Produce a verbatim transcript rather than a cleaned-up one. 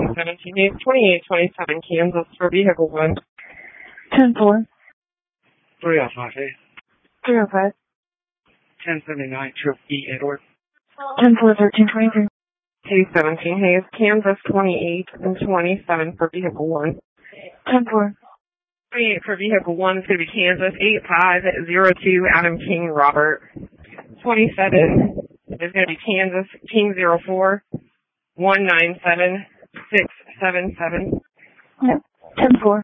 seventeen Hayes, twenty-eight twenty-seven Kansas for vehicle one. ten four. three oh five Hayes. three oh five. ten seventy-nine Trip E Edward. ten four thirteen twenty-three. Hayes seventeen Hayes, Kansas twenty-eight and twenty-seven for vehicle one. ten four. twenty-eight for vehicle one is going to be Kansas eight five zero two Adam King Robert. twenty-seven is going to be Kansas King zero four one nine seven six seven seven. Yep. ten four.